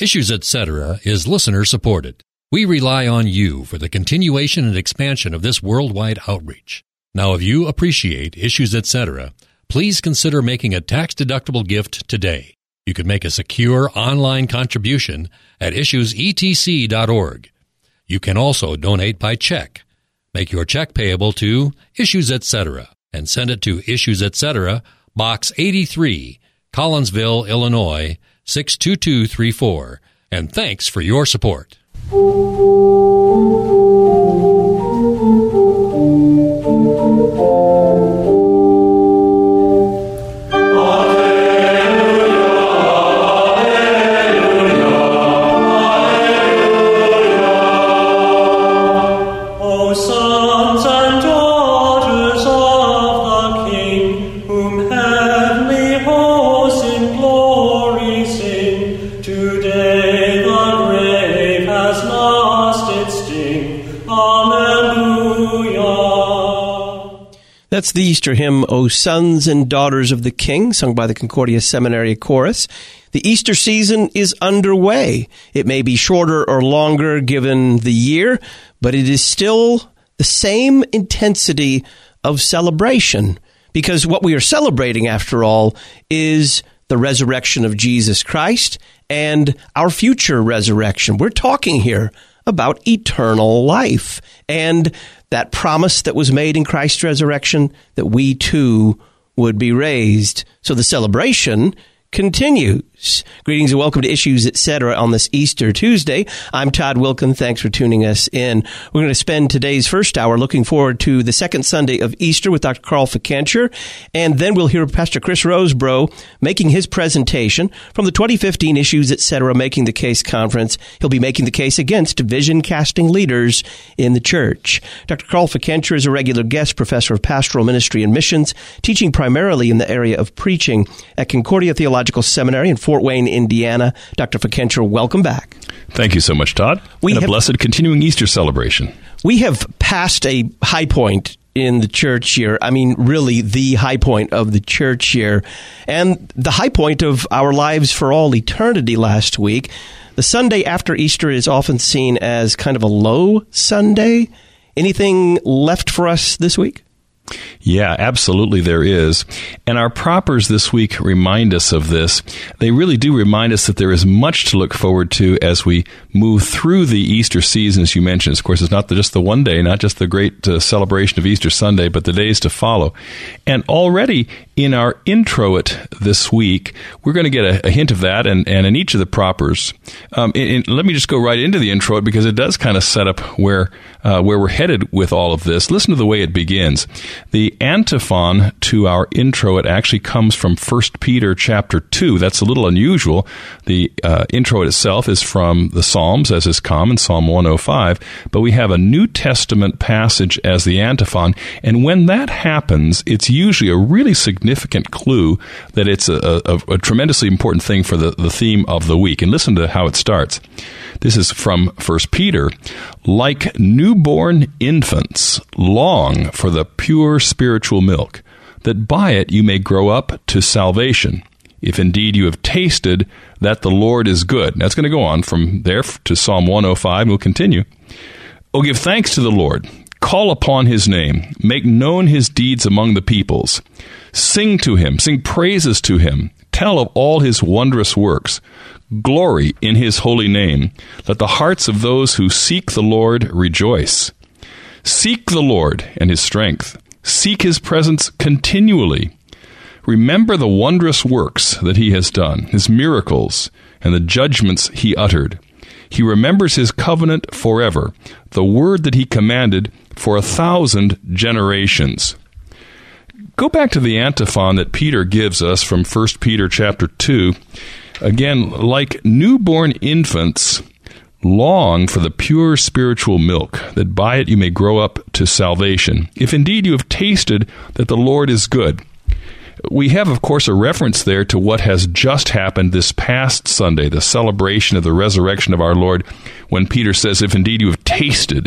Issues Etc. is listener supported. We rely on you for the continuation and expansion of this worldwide outreach. Now, if you appreciate Issues Etc., please consider making a tax-deductible gift today. You can make a secure online contribution at issuesetc.org. You can also donate by check. Make your check payable to Issues Etc. and send it to Issues Etc., Box 83, Collinsville, Illinois, 62234. And thanks for your support. That's the Easter hymn, O Sons and Daughters of the King, sung by the Concordia Seminary Chorus. The Easter season is underway. It may be shorter or longer given the year, but it is still the same intensity of celebration, because what we are celebrating, after all, is the resurrection of Jesus Christ and our future resurrection. We're talking here about eternal life and that promise that was made in Christ's resurrection that we too would be raised. So the celebration continues. Greetings and welcome to Issues Etc. on this Easter Tuesday. I'm Todd Wilkin. Thanks for tuning us in. We're going to spend today's first hour looking forward to the second Sunday of Easter with Dr. Carl Ficancher, and then we'll hear Pastor Chris Rosebrough making his presentation from the 2015 Issues Etc. Making the Case Conference. He'll be making the case against vision-casting leaders in the church. Dr. Carl Ficancher is a regular guest professor of pastoral ministry and missions, teaching primarily in the area of preaching at Concordia Theological Seminary in Fort Wayne, Indiana. Dr. Ficancher, welcome back. Thank you so much, Todd. A blessed continuing Easter celebration. We have passed a high point in the church year. I mean, really the high point of the church year and the high point of our lives for all eternity last week. The Sunday after Easter is often seen as kind of a low Sunday. Anything left for us this week? Yeah, absolutely there is. And our propers this week remind us of this. They really do remind us that there is much to look forward to as we move through the Easter season, as you mentioned. Of course, it's not just the one day, not just the great celebration of Easter Sunday, but the days to follow. And already in our introit this week, we're going to get a hint of that, and in each of the propers. Let me just go right into the introit because it does kind of set up where we're headed with all of this. Listen to the way it begins. The antiphon to our introit actually comes from 1 Peter chapter 2. That's a little unusual. The introit itself is from the Psalms, as is common, Psalm 105, but we have a New Testament passage as the antiphon, and when that happens, it's usually a really significant clue that it's a tremendously important thing for the theme of the week. And listen to how it starts. This is from 1 Peter. Like newborn infants, long for the pure spiritual milk, that by it you may grow up to salvation, if indeed you have tasted that the Lord is good. Now it's going to go on from there to Psalm 105, and we'll continue. Oh, give thanks to the Lord. Call upon his name. Make known his deeds among the peoples. Sing to him. Sing praises to him. Tell of all his wondrous works. Glory in his holy name. Let the hearts of those who seek the Lord rejoice. Seek the Lord and his strength. Seek his presence continually. Remember the wondrous works that he has done, his miracles, and the judgments he uttered. He remembers his covenant forever, the word that he commanded for 1,000 generations. Go back to the antiphon that Peter gives us from 1 Peter chapter 2. Again, like newborn infants, long for the pure spiritual milk, that by it you may grow up to salvation, if indeed you have tasted that the Lord is good. We have, of course, a reference there to what has just happened this past Sunday, the celebration of the resurrection of our Lord, when Peter says, if indeed you have tasted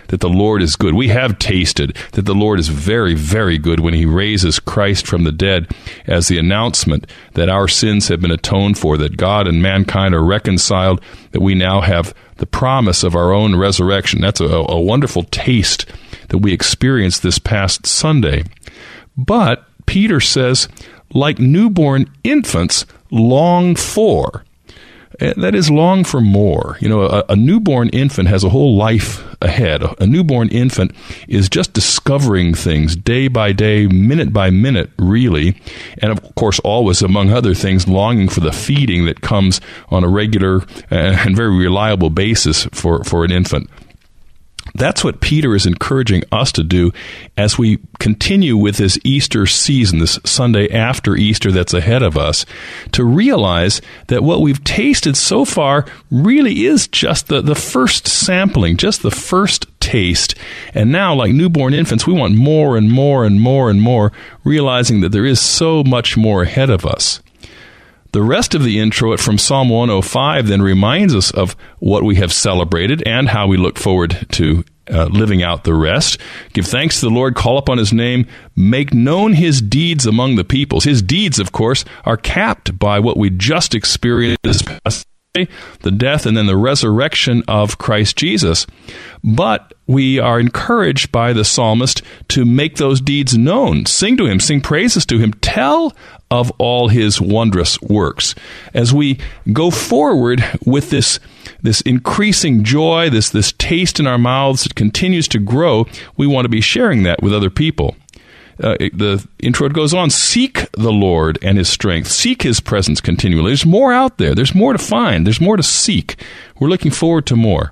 that the Lord is good. We have tasted that the Lord is very, very good when he raises Christ from the dead as the announcement that our sins have been atoned for, that God and mankind are reconciled, that we now have the promise of our own resurrection. That's a wonderful taste that we experienced this past Sunday. But Peter says, like newborn infants, long for. That is, long for more. You know, a newborn infant has a whole life ahead. A newborn infant is just discovering things day by day, minute by minute, really. And of course, always, among other things, longing for the feeding that comes on a regular and very reliable basis for an infant. That's what Peter is encouraging us to do as we continue with this Easter season, this Sunday after Easter that's ahead of us, to realize that what we've tasted so far really is just the first sampling, just the first taste. And now, like newborn infants, we want more and more and more and more, realizing that there is so much more ahead of us. The rest of the intro from Psalm 105 then reminds us of what we have celebrated and how we look forward to living out the rest. Give thanks to the Lord, call upon his name, make known his deeds among the peoples. His deeds, of course, are capped by what we just experienced this past day, the death and then the resurrection of Christ Jesus. But we are encouraged by the psalmist to make those deeds known. Sing to him, sing praises to him, tell of all his wondrous works. As we go forward with this increasing joy, this taste in our mouths that continues to grow, we want to be sharing that with other people. The intro goes on, seek the Lord and his strength. Seek his presence continually. There's more out there. There's more to find. There's more to seek. We're looking forward to more.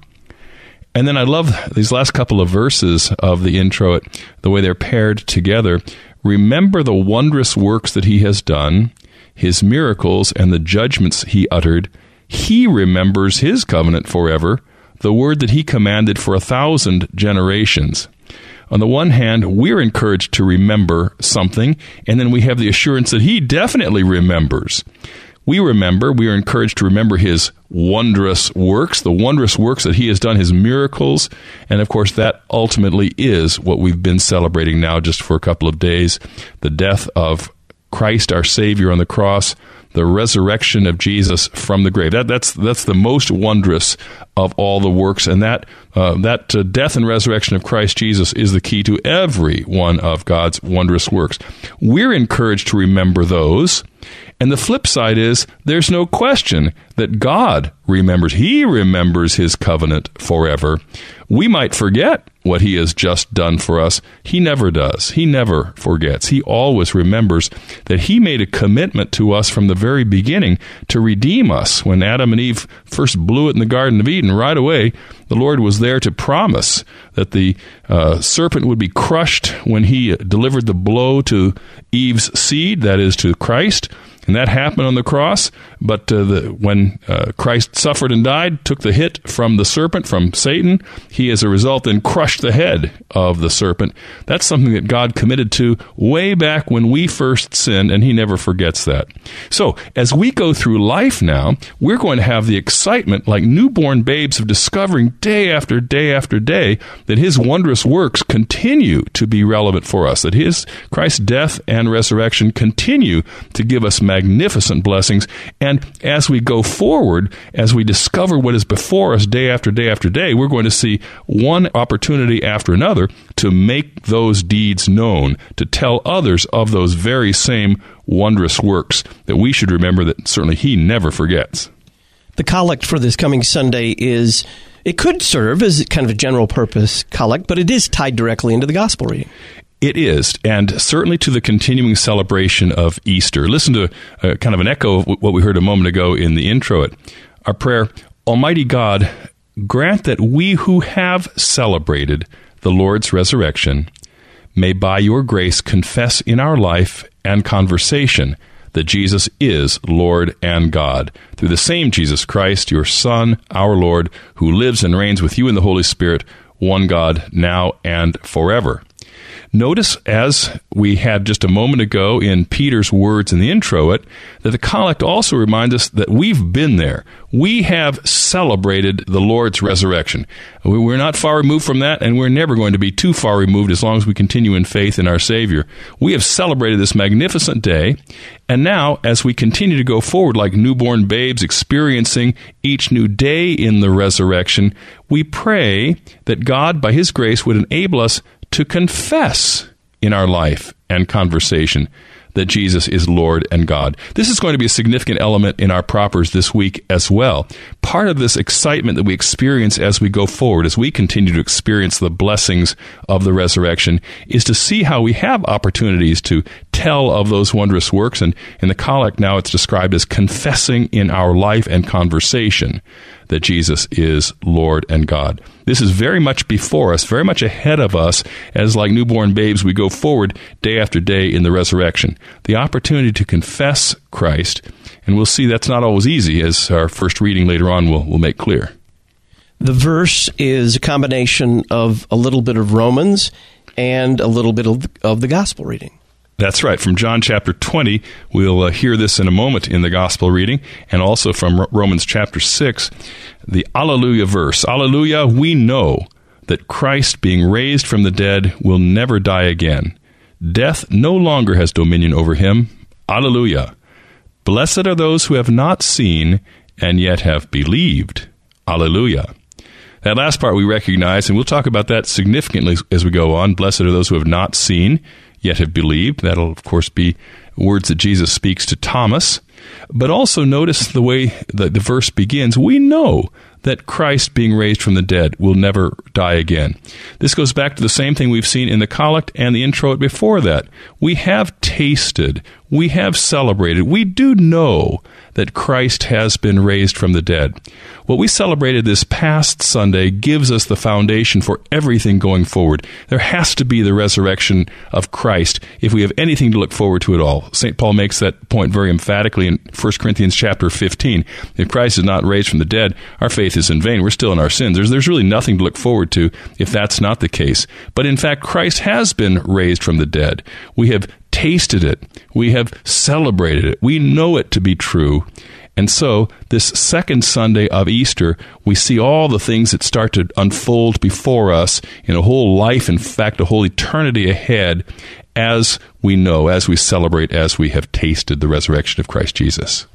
And then I love these last couple of verses of the intro, the way they're paired together. Remember the wondrous works that he has done, his miracles and the judgments he uttered. He remembers his covenant forever, the word that he commanded for 1,000 generations. On the one hand, we're encouraged to remember something, and then we have the assurance that he definitely remembers. We are encouraged to remember his wondrous works, the wondrous works that he has done, his miracles, and of course that ultimately is what we've been celebrating now just for a couple of days, the death of Christ our Savior on the cross, the resurrection of Jesus from the grave. That's the most wondrous of all the works, and that death and resurrection of Christ Jesus is the key to every one of God's wondrous works. We're encouraged to remember those, and the flip side is there's no question that God remembers. He remembers his covenant forever. We might forget what he has just done for us. He never does. He never forgets. He always remembers that he made a commitment to us from the very beginning to redeem us. When Adam and Eve first blew it in the Garden of Eden, right away, the Lord was there to promise that the serpent would be crushed when he delivered the blow to Eve's seed, that is, to Christ. And that happened on the cross, but when Christ suffered and died, took the hit from the serpent, from Satan, he as a result then crushed the head of the serpent. That's something that God committed to way back when we first sinned, and he never forgets that. So, as we go through life now, we're going to have the excitement, like newborn babes, of discovering day after day after day that his wondrous works continue to be relevant for us, that his Christ's death and resurrection continue to give us magnificent blessings. And as we go forward, as we discover what is before us day after day after day, we're going to see one opportunity after another to make those deeds known, to tell others of those very same wondrous works that we should remember that certainly he never forgets. The collect for this coming Sunday it could serve as kind of a general purpose collect, but it is tied directly into the gospel reading. It is, and certainly to the continuing celebration of Easter. Listen to kind of an echo of what we heard a moment ago in the intro. Our prayer, Almighty God, grant that we who have celebrated the Lord's resurrection may by your grace confess in our life and conversation that Jesus is Lord and God, through the same Jesus Christ, your Son, our Lord, who lives and reigns with you in the Holy Spirit, one God, now and forever. Notice, as we had just a moment ago in Peter's words in the introit, that the collect also reminds us that we've been there. We have celebrated the Lord's resurrection. We're not far removed from that, and we're never going to be too far removed as long as we continue in faith in our Savior. We have celebrated this magnificent day, and now, as we continue to go forward like newborn babes experiencing each new day in the resurrection, we pray that God, by His grace, would enable us to confess in our life and conversation that Jesus is Lord and God. This is going to be a significant element in our propers this week as well. Part of this excitement that we experience as we go forward, as we continue to experience the blessings of the resurrection, is to see how we have opportunities to tell of those wondrous works. And in the collect now, it's described as confessing in our life and conversation that Jesus is Lord and God. This is very much before us, very much ahead of us, as like newborn babes, we go forward day after day in the resurrection. The opportunity to confess Christ, and we'll see that's not always easy, as our first reading later on will make clear. The verse is a combination of a little bit of Romans and a little bit of the gospel reading. That's right. From John chapter 20, we'll hear this in a moment in the gospel reading, and also from Romans chapter 6, the Alleluia verse. Alleluia, we know that Christ, being raised from the dead, will never die again. Death no longer has dominion over him. Alleluia. Blessed are those who have not seen and yet have believed. Alleluia. That last part we recognize, and we'll talk about that significantly as we go on. Blessed are those who have not seen yet have believed. That'll, of course, be words that Jesus speaks to Thomas. But also notice the way the verse begins. We know that Christ, being raised from the dead, will never die again. This goes back to the same thing we've seen in the collect and the introit before that. We have tasted, we have celebrated, we do know that Christ has been raised from the dead. What we celebrated this past Sunday gives us the foundation for everything going forward. There has to be the resurrection of Christ if we have anything to look forward to at all. St. Paul makes that point very emphatically in 1 Corinthians chapter 15. If Christ is not raised from the dead, our faith is in vain. We're still in our sins. There's really nothing to look forward to if that's not the case. But in fact, Christ has been raised from the dead. We have tasted it. We have celebrated it. We know it to be true. And so, this second Sunday of Easter, we see all the things that start to unfold before us in a whole life, in fact, a whole eternity ahead, as we know, as we celebrate, as we have tasted the resurrection of Christ Jesus.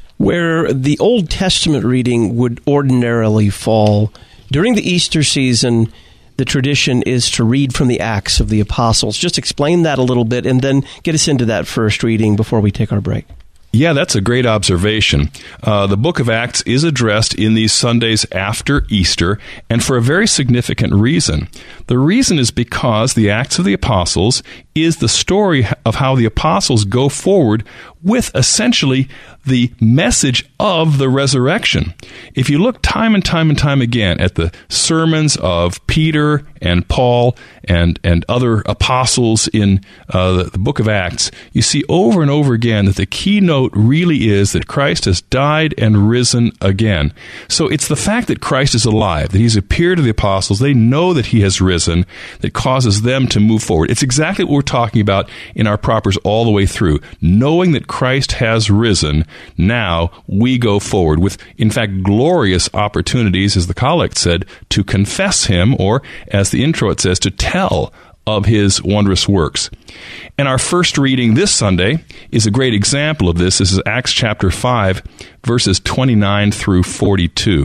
Where the Old Testament reading would ordinarily fall, during the Easter season, the tradition is to read from the Acts of the Apostles. Just explain that a little bit and then get us into that first reading before we take our break. Yeah, that's a great observation. The book of Acts is addressed in these Sundays after Easter, and for a very significant reason. The reason is because the Acts of the Apostles is the story of how the apostles go forward with essentially the message of the resurrection. If you look time and time and time again at the sermons of Peter and Paul and other apostles in the book of Acts, you see over and over again that the keynote really is that Christ has died and risen again. So it's the fact that Christ is alive, that he's appeared to the apostles, they know that he has risen, that causes them to move forward. It's exactly what we're talking about in our propers all the way through. Knowing that Christ has risen, now we go forward with, in fact, glorious opportunities, as the collect said, to confess him, or, as the introit says, to tell of his wondrous works. And our first reading this Sunday is a great example of this. This is Acts chapter 5, verses 29 through 42.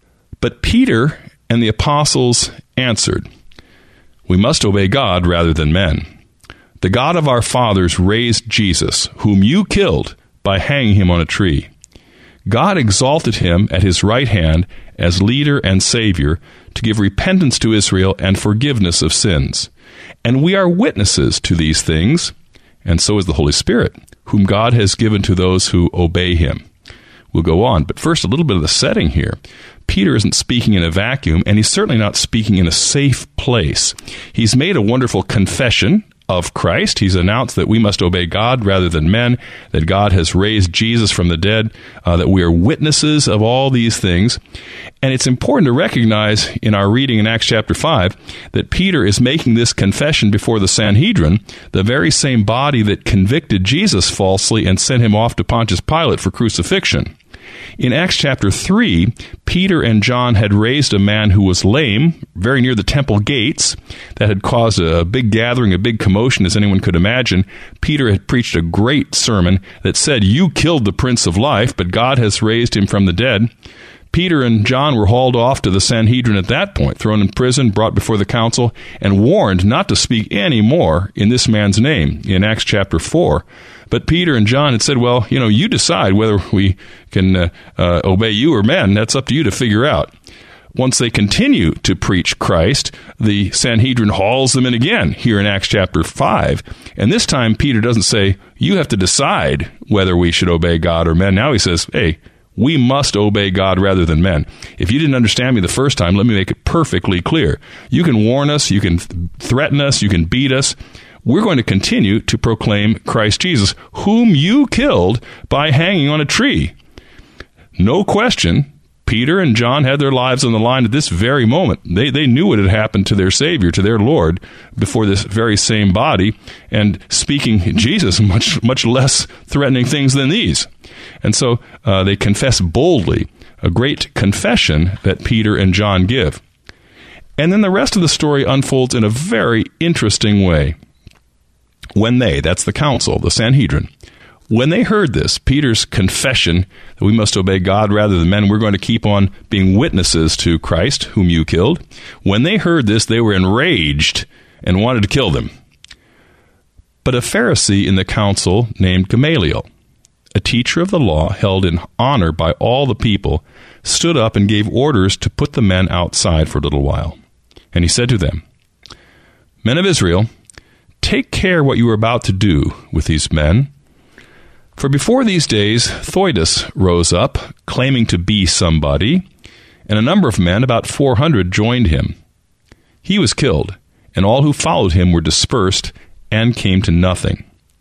But Peter and the apostles answered, "We must obey God rather than men. The God of our fathers raised Jesus, whom you killed by hanging him on a tree. God exalted him at his right hand as leader and Savior to give repentance to Israel and forgiveness of sins. And we are witnesses to these things, and so is the Holy Spirit, whom God has given to those who obey him." We'll go on, but first a little bit of the setting here. Peter isn't speaking in a vacuum, and he's certainly not speaking in a safe place. He's made a wonderful confession of Christ. He's announced that we must obey God rather than men, that God has raised Jesus from the dead, that we are witnesses of all these things. And it's important to recognize in our reading in Acts chapter 5 that Peter is making this confession before the Sanhedrin, the very same body that convicted Jesus falsely and sent him off to Pontius Pilate for crucifixion. In Acts chapter 3, Peter and John had raised a man who was lame, very near the temple gates, that had caused a big gathering, a big commotion, as anyone could imagine. Peter had preached a great sermon that said, "You killed the Prince of Life, but God has raised him from the dead." Peter and John were hauled off to the Sanhedrin at that point, thrown in prison, brought before the council, and warned not to speak any more in this man's name in Acts chapter 4. But Peter and John had said, well, you decide whether we can obey you or men. That's up to you to figure out. Once they continue to preach Christ, the Sanhedrin hauls them in again here in Acts chapter 5. And this time Peter doesn't say, you have to decide whether we should obey God or men. Now he says, hey, we must obey God rather than men. If you didn't understand me the first time, let me make it perfectly clear. You can warn us, you can threaten us, you can beat us. We're going to continue to proclaim Christ Jesus, whom you killed by hanging on a tree. No question, Peter and John had their lives on the line at this very moment. They knew what had happened to their Savior, to their Lord, before this very same body, and speaking Jesus much less threatening things than these. And so they confess boldly, a great confession that Peter and John give. And then the rest of the story unfolds in a very interesting way. When that's the council, the Sanhedrin, when they heard this, Peter's confession that we must obey God rather than men, we're going to keep on being witnesses to Christ, whom you killed. When they heard this, they were enraged and wanted to kill them. But a Pharisee in the council named Gamaliel, a teacher of the law held in honor by all the people, stood up and gave orders to put the men outside for a little while. And he said to them, "Men of Israel, take care what you are about to do with these men. For before these days, Theudas rose up, claiming to be somebody, and a number of men, about 400, joined him. He was killed, and all who followed him were dispersed and came to nothing.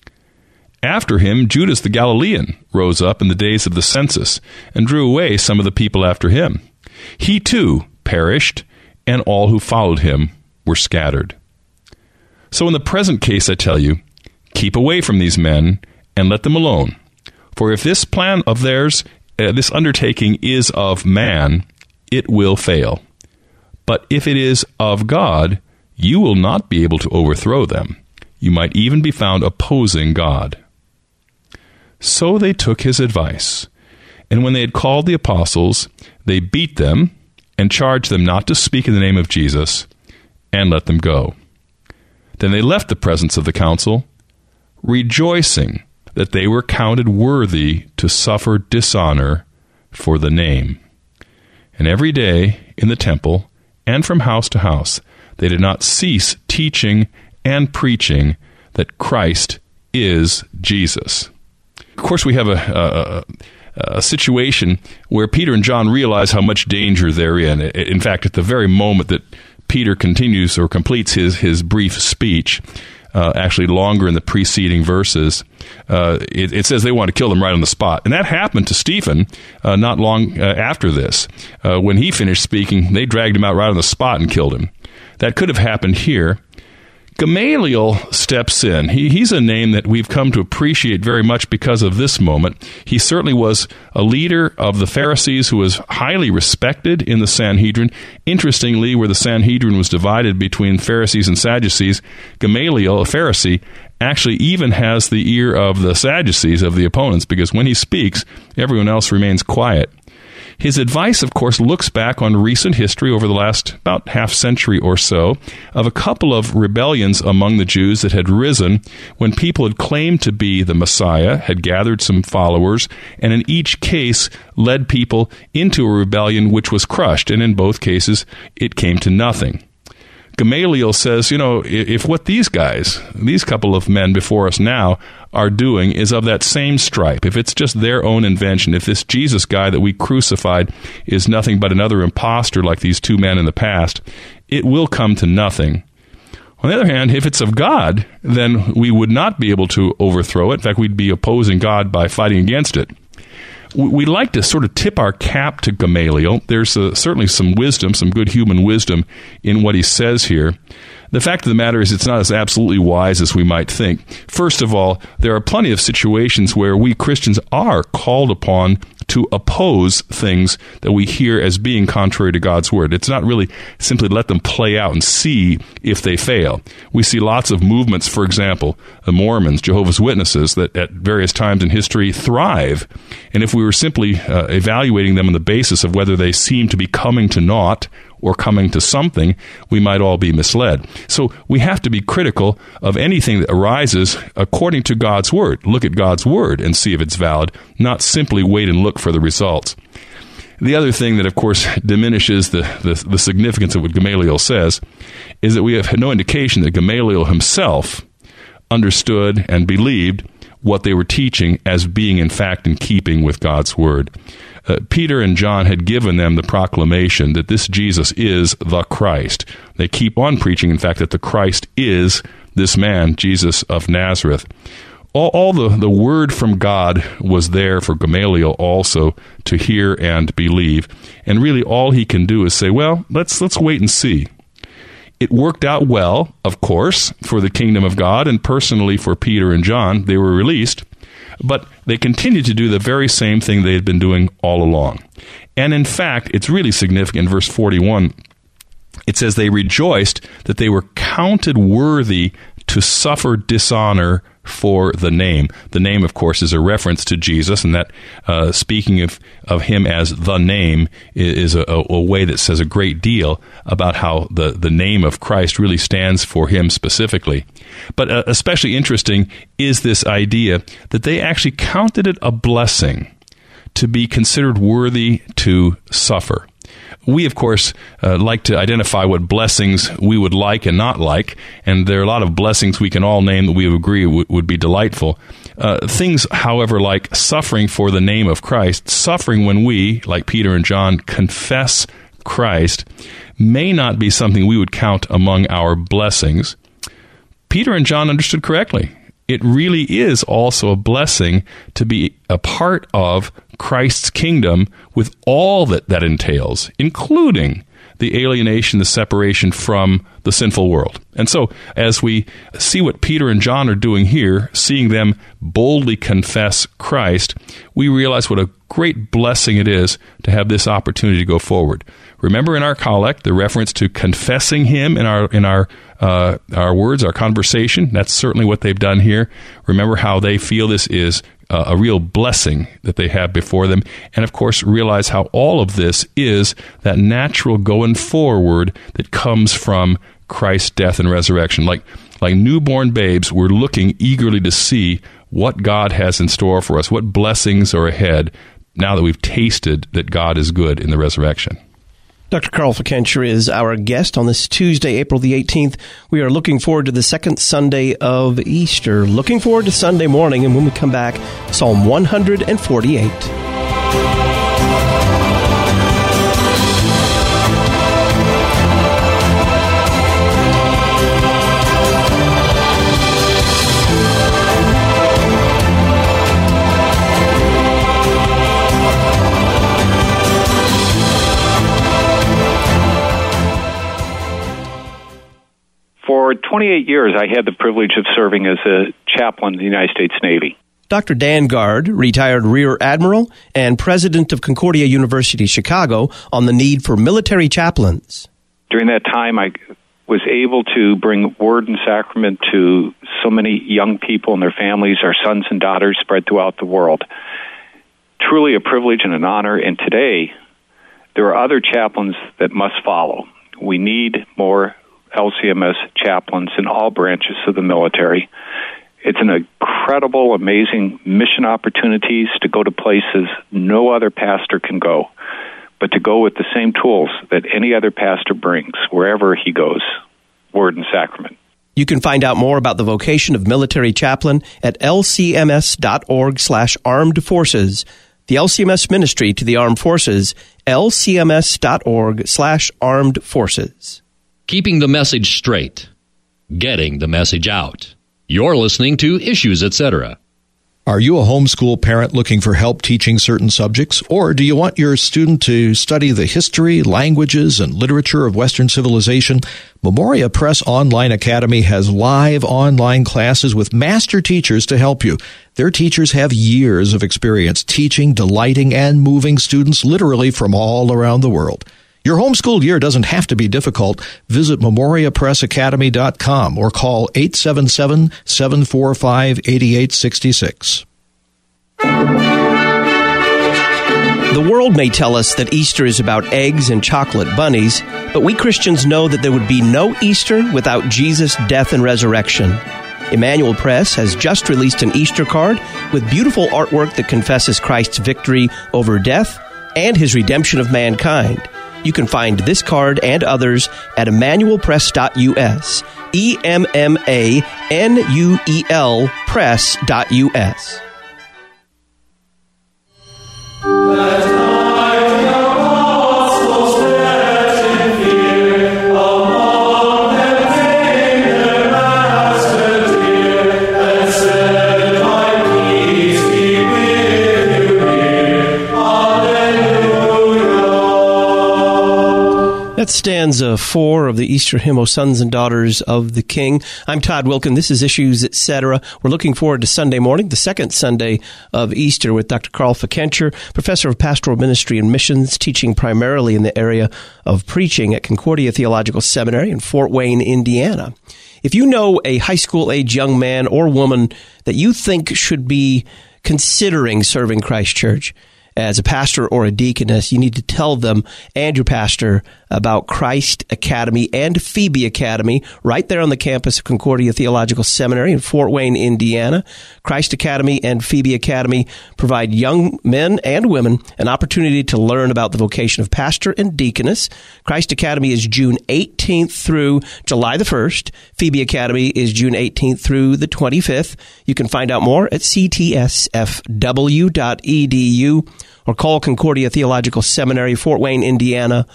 After him, Judas the Galilean rose up in the days of the census and drew away some of the people after him. He too perished, and all who followed him were scattered. So in the present case, I tell you, keep away from these men and let them alone. For if this plan of theirs, this undertaking is of man, it will fail. But if it is of God, you will not be able to overthrow them. You might even be found opposing God." So they took his advice, and when they had called the apostles, they beat them and charged them not to speak in the name of Jesus, and let them go. Then they left the presence of the council, rejoicing that they were counted worthy to suffer dishonor for the name. And every day in the temple and from house to house, they did not cease teaching and preaching that Christ is Jesus. Of course, we have a situation where Peter and John realize how much danger they're in. In fact, at the very moment that Peter continues or completes his brief speech, actually longer in the preceding verses, it says they want to kill him right on the spot. And that happened to Stephen not long after this. When he finished speaking, they dragged him out right on the spot and killed him. That could have happened here. Gamaliel steps in. He's a name that we've come to appreciate very much because of this moment. He certainly was a leader of the Pharisees who was highly respected in the Sanhedrin. Interestingly, where the Sanhedrin was divided between Pharisees and Sadducees, Gamaliel, a Pharisee, actually even has the ear of the Sadducees, of the opponents, because when he speaks, everyone else remains quiet. His advice, of course, looks back on recent history over the last about half century or so of a couple of rebellions among the Jews that had risen when people had claimed to be the Messiah, had gathered some followers, and in each case led people into a rebellion which was crushed, and in both cases it came to nothing. Gamaliel says, if what these couple of men before us now are doing is of that same stripe, if it's just their own invention, if this Jesus guy that we crucified is nothing but another imposter like these two men in the past, it will come to nothing. On the other hand, if it's of God, then we would not be able to overthrow it. In fact, we'd be opposing God by fighting against it. We like to sort of tip our cap to Gamaliel. There's certainly some wisdom, some good human wisdom in what he says here. The fact of the matter is it's not as absolutely wise as we might think. First of all, there are plenty of situations where we Christians are called upon to oppose things that we hear as being contrary to God's Word. It's not really simply let them play out and see if they fail. We see lots of movements, for example, the Mormons, Jehovah's Witnesses, that at various times in history thrive. And if we were simply evaluating them on the basis of whether they seem to be coming to naught or coming to something, we might all be misled. So we have to be critical of anything that arises according to God's Word. Look at God's Word and see if it's valid, not simply wait and look for the results. The other thing that, of course, diminishes the significance of what Gamaliel says is that we have no indication that Gamaliel himself understood and believed what they were teaching as being, in fact, in keeping with God's Word. Peter and John had given them the proclamation that this Jesus is the Christ. They keep on preaching, in fact, that the Christ is this man, Jesus of Nazareth. All the word from God was there for Gamaliel also to hear and believe. And really all he can do is say, well, let's wait and see. It worked out well, of course, for the kingdom of God, and personally for Peter and John. They were released. But they continued to do the very same thing they had been doing all along. And in fact, it's really significant. In verse 41, it says they rejoiced that they were counted worthy to suffer dishonor for the name. The name, of course, is a reference to Jesus, and that speaking of him as the name is a way that says a great deal about how the name of Christ really stands for him specifically. But especially interesting is this idea that they actually counted it a blessing to be considered worthy to suffer. We, of course, like to identify what blessings we would like and not like, and there are a lot of blessings we can all name that we would agree would be delightful. Things, however, like suffering for the name of Christ, suffering when we, like Peter and John, confess Christ, may not be something we would count among our blessings. Peter and John understood correctly. It really is also a blessing to be a part of Christ's kingdom with all that entails, including the alienation, the separation from the sinful world. And so, as we see what Peter and John are doing here, seeing them boldly confess Christ, we realize what a great blessing it is to have this opportunity to go forward. Remember in our collect the reference to confessing him in our words, our conversation. That's certainly what they've done here. Remember how they feel this is a real blessing that they have before them. And of course, realize how all of this is that natural going forward that comes from Christ's death and resurrection. Like newborn babes, we're looking eagerly to see what God has in store for us, what blessings are ahead now that we've tasted that God is good in the resurrection. Dr. Carl Fickenscher is our guest on this Tuesday, April the 18th. We are looking forward to the second Sunday of Easter. Looking forward to Sunday morning, and when we come back, Psalm 148. For 28 years, I had the privilege of serving as a chaplain in the United States Navy. Dr. Dan Guard, retired Rear Admiral and president of Concordia University, Chicago, on the need for military chaplains. During that time, I was able to bring word and sacrament to so many young people and their families, our sons and daughters spread throughout the world. Truly a privilege and an honor, and today there are other chaplains that must follow. We need more LCMS chaplains in all branches of the military. It's an incredible, amazing mission opportunities to go to places no other pastor can go, but to go with the same tools that any other pastor brings wherever he goes, word and sacrament. You can find out more about the vocation of military chaplain at lcms.org/armed forces. The LCMS ministry to the armed forces, lcms.org/armed forces. Keeping the message straight. getting the message out. You're listening to Issues, Etc. Are you a homeschool parent looking for help teaching certain subjects? Or do you want your student to study the history, languages, and literature of Western civilization? Memoria Press Online Academy has live online classes with master teachers to help you. Their teachers have years of experience teaching, delighting, and moving students literally from all around the world. Your homeschool year doesn't have to be difficult. Visit memoriapressacademy.com or call 877-745-8866. The world may tell us that Easter is about eggs and chocolate bunnies, but we Christians know that there would be no Easter without Jesus' death and resurrection. Emmanuel Press has just released an Easter card with beautiful artwork that confesses Christ's victory over death and his redemption of mankind. You can find this card and others at emmanuelpress.us, EMMANUEL press.us. That's stanza 4 of the Easter hymn, O Sons and Daughters of the King. I'm Todd Wilkin. This is Issues, Etc. We're looking forward to Sunday morning, the second Sunday of Easter, with Dr. Carl Fickenscher, professor of pastoral ministry and missions, teaching primarily in the area of preaching at Concordia Theological Seminary in Fort Wayne, Indiana. If you know a high school-age young man or woman that you think should be considering serving Christ Church as a pastor or a deaconess, you need to tell them and your pastor about Christ Academy and Phoebe Academy right there on the campus of Concordia Theological Seminary in Fort Wayne, Indiana. Christ Academy and Phoebe Academy provide young men and women an opportunity to learn about the vocation of pastor and deaconess. Christ Academy is June 18th through July the 1st. Phoebe Academy is June 18th through the 25th. You can find out more at ctsfw.edu or call Concordia Theological Seminary, Fort Wayne, Indiana,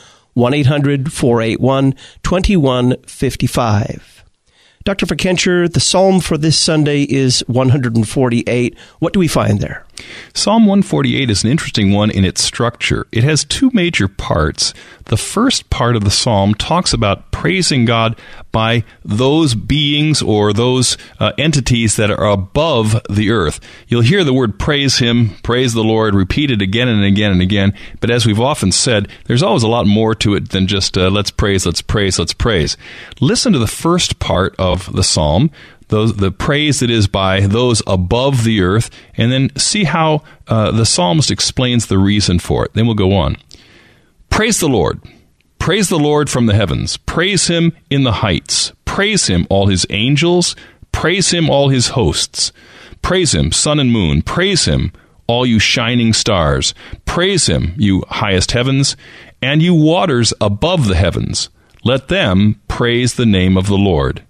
1-800-481-2155. Dr. Fickenscher, the psalm for this Sunday is 148. What do we find there? Psalm 148 is an interesting one in its structure. It has two major parts. The first part of the psalm talks about praising God by those beings or those entities that are above the earth. You'll hear the word praise him, praise the Lord, repeated again and again and again. But as we've often said, there's always a lot more to it than just let's praise, let's praise, let's praise. Listen to the first part of the psalm, the praise that is by those above the earth, and then see how the psalmist explains the reason for it. Then we'll go on. Praise the Lord. Praise the Lord from the heavens. Praise him in the heights. Praise him, all his angels. Praise him, all his hosts. Praise him, sun and moon. Praise him, all you shining stars. Praise him, you highest heavens, and you waters above the heavens. Let them praise the name of the Lord.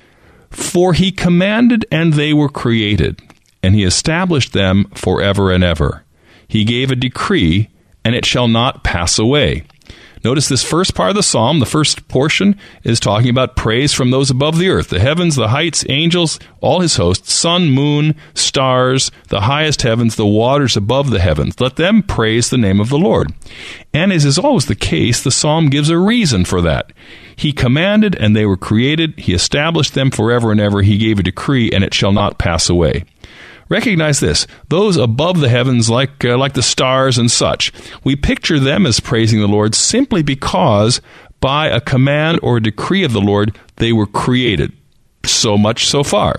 For he commanded, and they were created, and he established them forever and ever. He gave a decree, and it shall not pass away. Notice this first part of the psalm, the first portion, is talking about praise from those above the earth, the heavens, the heights, angels, all his hosts, sun, moon, stars, the highest heavens, the waters above the heavens. Let them praise the name of the Lord. And as is always the case, the psalm gives a reason for that. He commanded, and they were created. He established them forever and ever. He gave a decree, and it shall not pass away. Recognize this. Those above the heavens, like the stars and such, we picture them as praising the Lord simply because by a command or a decree of the Lord, they were created. So much so far.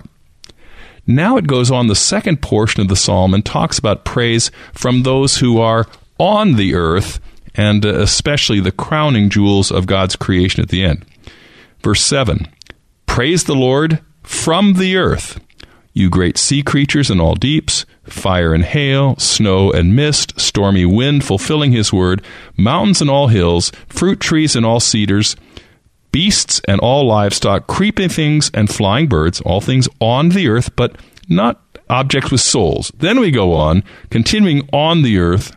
Now it goes on the second portion of the psalm and talks about praise from those who are on the earth, and especially the crowning jewels of God's creation at the end. Verse 7, praise the Lord from the earth, you great sea creatures and all deeps, fire and hail, snow and mist, stormy wind fulfilling his word, mountains and all hills, fruit trees and all cedars, beasts and all livestock, creeping things and flying birds, all things on the earth, but not objects with souls. Then we go on, continuing on the earth,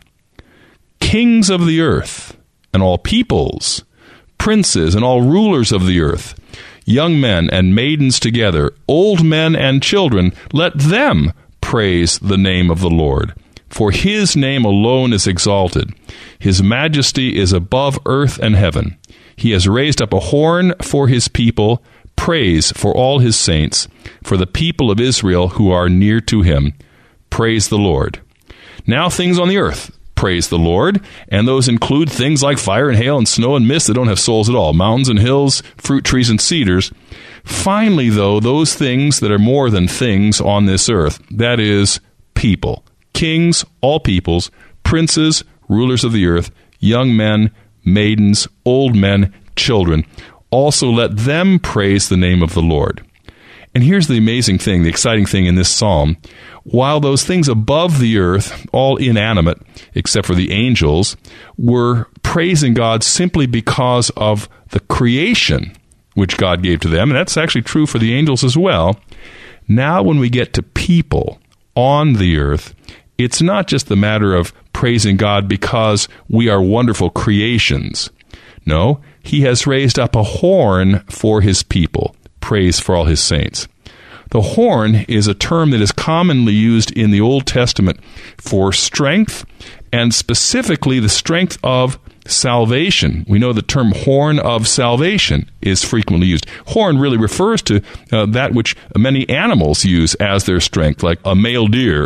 kings of the earth and all peoples, princes and all rulers of the earth, young men and maidens together, old men and children, let them praise the name of the Lord. For his name alone is exalted. His majesty is above earth and heaven. He has raised up a horn for his people, praise for all his saints, for the people of Israel who are near to him. Praise the Lord. Now things on the earth, praise the Lord, and those include things like fire and hail and snow and mist that don't have souls at all, mountains and hills, fruit trees and cedars. Finally, though, those things that are more than things on this earth, that is, people, kings, all peoples, princes, rulers of the earth, young men, maidens, old men, children, also let them praise the name of the Lord. And here's the amazing thing, the exciting thing in this psalm. While those things above the earth, all inanimate, except for the angels, were praising God simply because of the creation which God gave to them, and that's actually true for the angels as well. Now when we get to people on the earth, it's not just the matter of praising God because we are wonderful creations. No, he has raised up a horn for his people, praise for all his saints. The horn is a term that is commonly used in the Old Testament for strength, and specifically the strength of salvation. We know the term horn of salvation is frequently used. Horn really refers to that which many animals use as their strength, like a male deer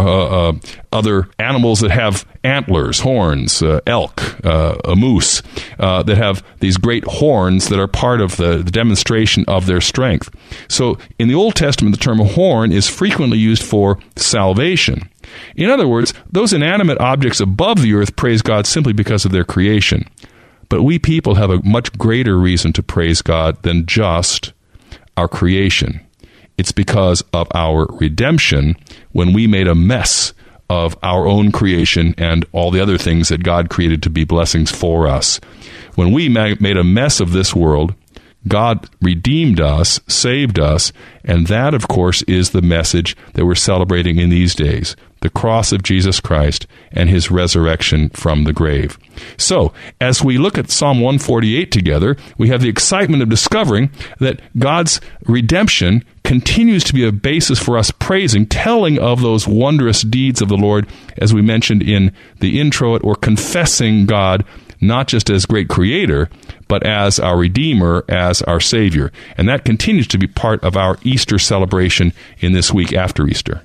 or other animals that have antlers, horns, elk, a moose, that have these great horns that are part of the demonstration of their strength. So in the Old Testament, the term horn is frequently used for salvation. In other words, those inanimate objects above the earth praise God simply because of their creation. But we people have a much greater reason to praise God than just our creation. It's because of our redemption when we made a mess of our own creation and all the other things that God created to be blessings for us. When we made a mess of this world, God redeemed us, saved us, and that, of course, is the message that we're celebrating in these days, the cross of Jesus Christ and his resurrection from the grave. So, as we look at Psalm 148 together, we have the excitement of discovering that God's redemption continues to be a basis for us praising, telling of those wondrous deeds of the Lord, as we mentioned in the intro, or confessing God not just as great creator, but as our Redeemer, as our Savior. And that continues to be part of our Easter celebration in this week after Easter.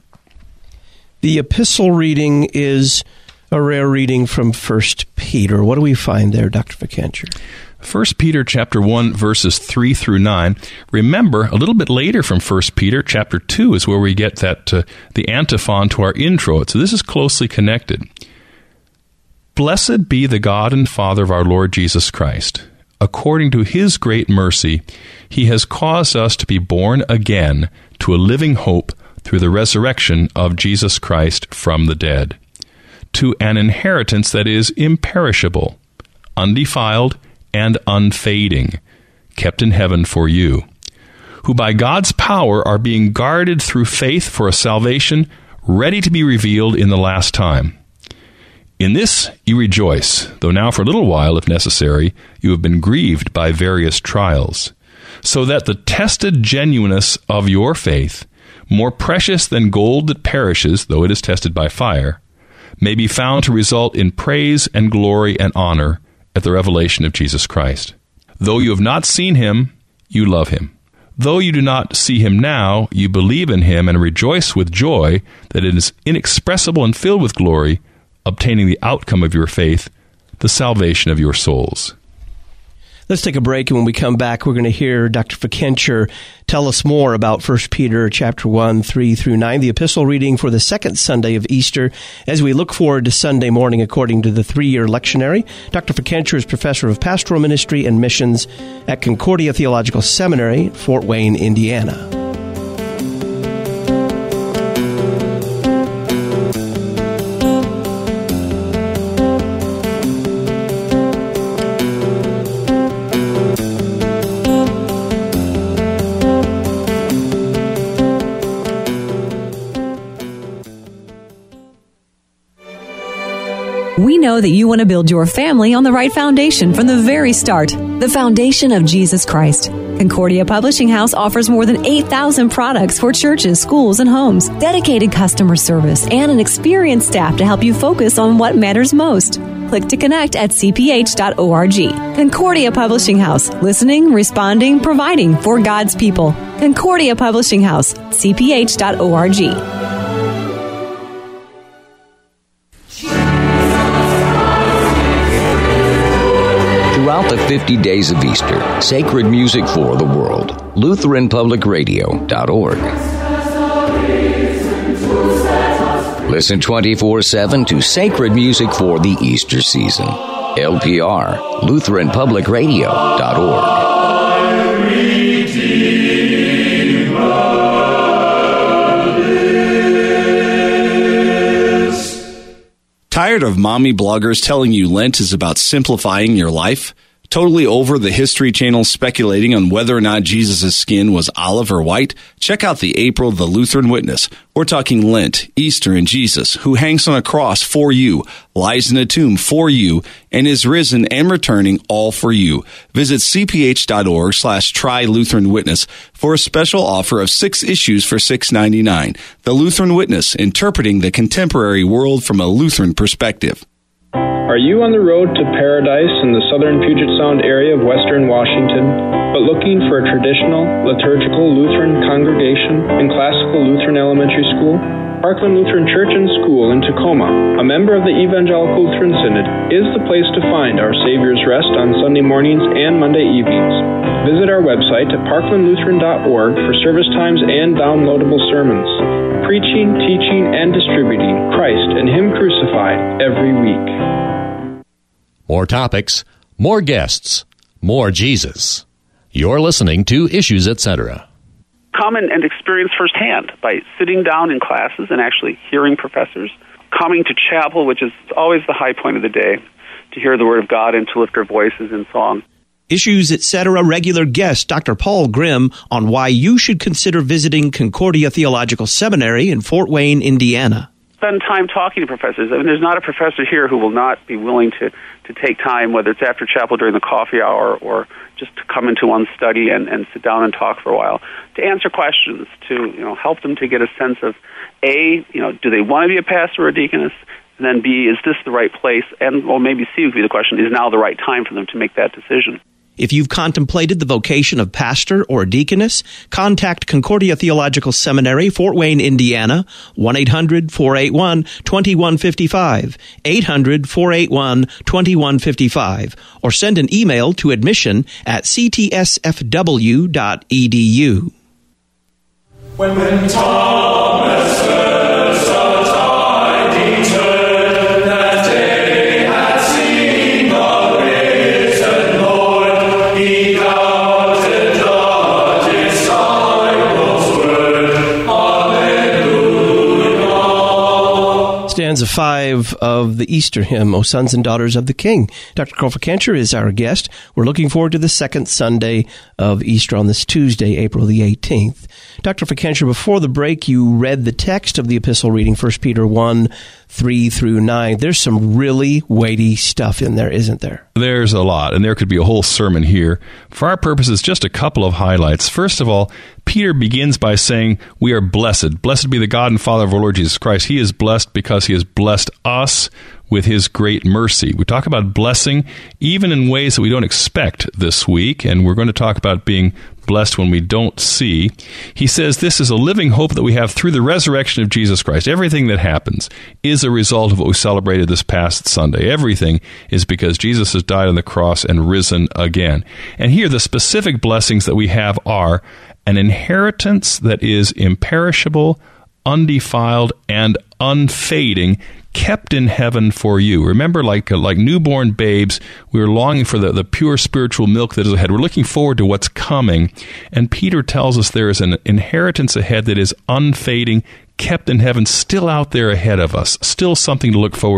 The epistle reading is a rare reading from 1 Peter. What do we find there, Dr. Fikencher? 1 Peter chapter 1, verses 3 through 9. Remember, a little bit later from 1 Peter chapter 2 is where we get that the antiphon to our intro. So this is closely connected. Blessed be the God and Father of our Lord Jesus Christ. According to his great mercy, he has caused us to be born again to a living hope through the resurrection of Jesus Christ from the dead, to an inheritance that is imperishable, undefiled, and unfading, kept in heaven for you, who by God's power are being guarded through faith for a salvation ready to be revealed in the last time. In this you rejoice, though now for a little while, if necessary, you have been grieved by various trials, so that the tested genuineness of your faith, more precious than gold that perishes, though it is tested by fire, may be found to result in praise and glory and honor at the revelation of Jesus Christ. Though you have not seen him, you love him. Though you do not see him now, you believe in him and rejoice with joy that it is inexpressible and filled with glory, obtaining the outcome of your faith, the salvation of your souls. Let's take a break, and when we come back, we're going to hear Dr. Fikencher tell us more about 1 Peter chapter 1, 3 through 9, the epistle reading for the second Sunday of Easter, as we look forward to Sunday morning according to the 3-year lectionary. Dr. Fikencher is professor of pastoral ministry and missions at Concordia Theological Seminary, Fort Wayne, Indiana. We know know that you want to build your family on the right foundation from the very start, the foundation of Jesus Christ. Concordia Publishing House offers more than 8,000 products for churches, schools, and homes, dedicated customer service, and an experienced staff to help you focus on what matters most. Click to connect at cph.org. Concordia Publishing House. Listening, responding, providing for God's people. Concordia Publishing House. cph.org. Throughout the 50 days of Easter, sacred music for the world. LutheranPublicRadio.org. Listen 24/7 to sacred music for the Easter season. LPR, LutheranPublicRadio.org. Tired of mommy bloggers telling you Lent is about simplifying your life? Totally over the History Channel speculating on whether or not Jesus' skin was olive or white? Check out the April The Lutheran Witness. We're talking Lent, Easter, and Jesus, who hangs on a cross for you, lies in a tomb for you, and is risen and returning all for you. Visit cph.org/try-Lutheran-Witness for a special offer of 6 issues for $6.99. The Lutheran Witness, interpreting the contemporary world from a Lutheran perspective. Are you on the road to paradise in the southern Puget Sound area of western Washington, but looking for a traditional, liturgical Lutheran congregation and classical Lutheran elementary school? Parkland Lutheran Church and School in Tacoma, a member of the Evangelical Lutheran Synod, is the place to find our Savior's Rest on Sunday mornings and Monday evenings. Visit our website at parklandlutheran.org for service times and downloadable sermons. Preaching, teaching, and distributing Christ and Him crucified every week. More topics, more guests, more Jesus. You're listening to Issues, Etc. Come and experience firsthand by sitting down in classes and actually hearing professors, coming to chapel, which is always the high point of the day, to hear the Word of God and to lift our voices in song. Issues, Etc. regular guest Dr. Paul Grimm on why you should consider visiting Concordia Theological Seminary in Fort Wayne, Indiana. Spend time talking to professors. I mean, there's not a professor here who will not be willing to take time, whether it's after chapel during the coffee hour or just to come into one's study and sit down and talk for a while, to answer questions, to help them to get a sense of, A, do they want to be a pastor or a deaconess? And then B, is this the right place? And maybe C would be the question, is now the right time for them to make that decision? If you've contemplated the vocation of pastor or deaconess, contact Concordia Theological Seminary, Fort Wayne, Indiana, 1-800-481-2155, 800-481-2155, or send an email to admission@ctsfw.edu. When Thomas first saw tide return, that day had seen the risen Lord, he doubted the disciples' word. Alleluia. Stanza 5 of the Easter hymn, O Sons and Daughters of the King. Dr. Carl Ficancher is our guest. We're looking forward to the second Sunday of Easter on this Tuesday, April the 18th. Dr. Ficancher, before the break, you read the text of the epistle reading, 1 Peter 1, 3 through 9. There's some really weighty stuff in there, isn't there? There's a lot, and there could be a whole sermon here. For our purposes, just a couple of highlights. First of all, Peter begins by saying, we are blessed. Blessed be the God and Father of our Lord Jesus Christ. He is blessed because He has blessed us with His great mercy. We talk about blessing even in ways that we don't expect this week, and we're going to talk about being blessed when we don't see. He says this is a living hope that we have through the resurrection of Jesus Christ. Everything that happens is a result of what we celebrated this past Sunday. Everything is because Jesus has died on the cross and risen again. And here the specific blessings that we have are an inheritance that is imperishable, undefiled, and unfading, kept in heaven for you. Remember, like newborn babes, we are longing for the pure spiritual milk that is ahead. We're looking forward to what's coming. And Peter tells us there is an inheritance ahead that is unfading, kept in heaven, still out there ahead of us, still something to look forward to.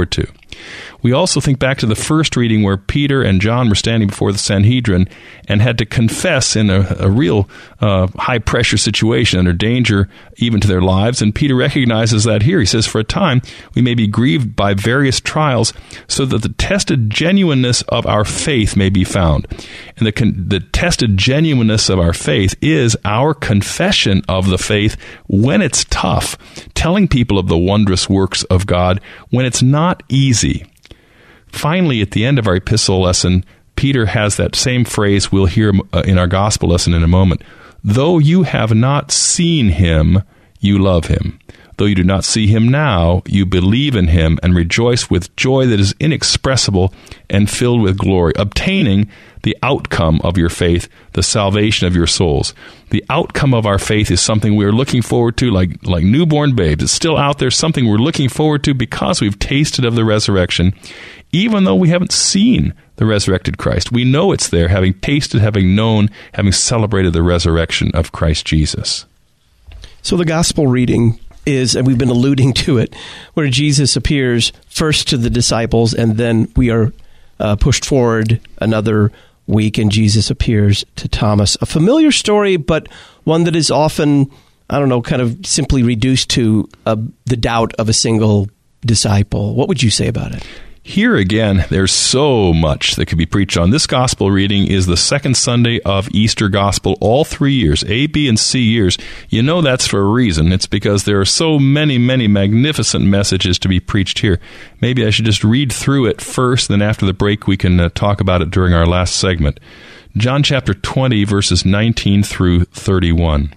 We also think back to the first reading where Peter and John were standing before the Sanhedrin and had to confess in a real high-pressure situation under danger even to their lives. And Peter recognizes that here. He says, for a time we may be grieved by various trials so that the tested genuineness of our faith may be found. And the tested genuineness of our faith is our confession of the faith when it's tough, telling people of the wondrous works of God when it's not easy. Finally, at the end of our epistle lesson, Peter has that same phrase we'll hear in our gospel lesson in a moment. Though you have not seen him, you love him. Though you do not see him now, you believe in him and rejoice with joy that is inexpressible and filled with glory, obtaining the outcome of your faith, the salvation of your souls. The outcome of our faith is something we're looking forward to like newborn babes. It's still out there, something we're looking forward to because we've tasted of the resurrection. Even though we haven't seen the resurrected Christ, we know it's there, having tasted, having known, having celebrated the resurrection of Christ Jesus. So the gospel reading is, and we've been alluding to it, where Jesus appears first to the disciples, and then we are pushed forward another week, and Jesus appears to Thomas. A familiar story, but one that is often, kind of simply reduced to the doubt of a single disciple. What would you say about it? Here again, there's so much that could be preached on. This gospel reading is the second Sunday of Easter gospel, all 3 years, A, B, and C years. You know that's for a reason. It's because there are so many, many magnificent messages to be preached here. Maybe I should just read through it first, then after the break we can talk about it during our last segment. John chapter 20, verses 19 through 31.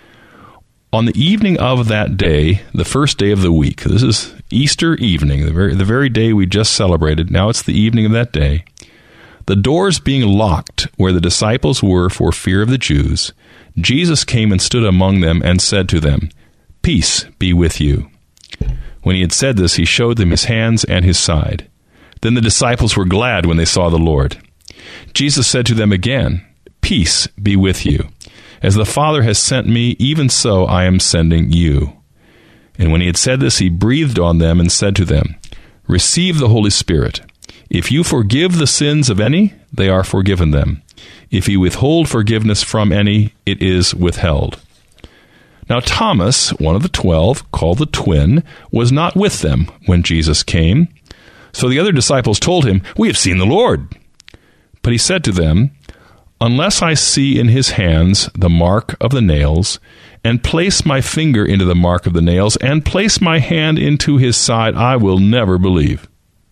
On the evening of that day, the first day of the week, this is Easter evening, the very day we just celebrated, now it's the evening of that day, the doors being locked where the disciples were for fear of the Jews, Jesus came and stood among them and said to them, "Peace be with you." When he had said this, he showed them his hands and his side. Then the disciples were glad when they saw the Lord. Jesus said to them again, "Peace be with you. As the Father has sent me, even so I am sending you." And when he had said this, he breathed on them and said to them, "Receive the Holy Spirit. If you forgive the sins of any, they are forgiven them. If you withhold forgiveness from any, it is withheld." Now Thomas, one of the 12, called the twin, was not with them when Jesus came. So the other disciples told him, "We have seen the Lord." But he said to them, "Unless I see in his hands the mark of the nails, and place my finger into the mark of the nails, and place my hand into his side, I will never believe."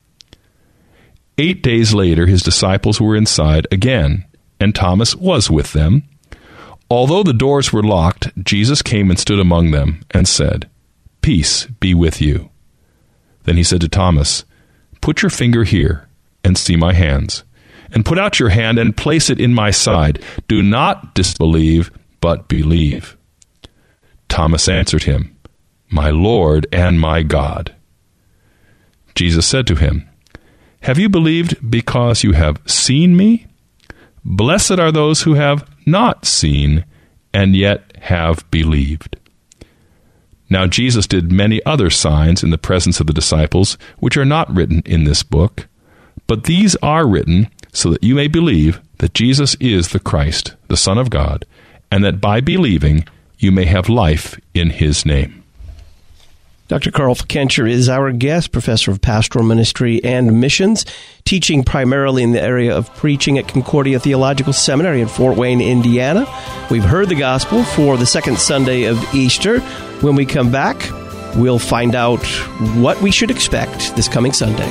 8 days later, his disciples were inside again, and Thomas was with them. Although the doors were locked, Jesus came and stood among them and said, "Peace be with you." Then he said to Thomas, "Put your finger here and see my hands, and put out your hand and place it in my side. Do not disbelieve, but believe." Thomas answered him, "My Lord and my God." Jesus said to him, "Have you believed because you have seen me? Blessed are those who have not seen and yet have believed." Now Jesus did many other signs in the presence of the disciples, which are not written in this book, but these are written so that you may believe that Jesus is the Christ, the Son of God, and that by believing you may have life in his name. Dr. Carl Fickenscher is our guest, professor of pastoral ministry and missions, teaching primarily in the area of preaching at Concordia Theological Seminary in Fort Wayne, Indiana. We've heard the gospel for the second Sunday of Easter. When we come back, we'll find out what we should expect this coming Sunday.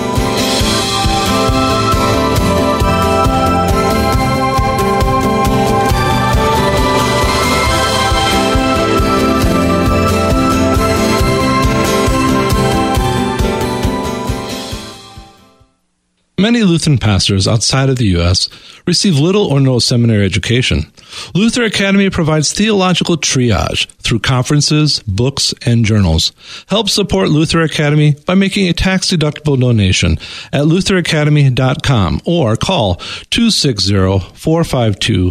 Many Lutheran pastors outside of the U.S. receive little or no seminary education. Luther Academy provides theological triage through conferences, books, and journals. Help support Luther Academy by making a tax-deductible donation at lutheracademy.com or call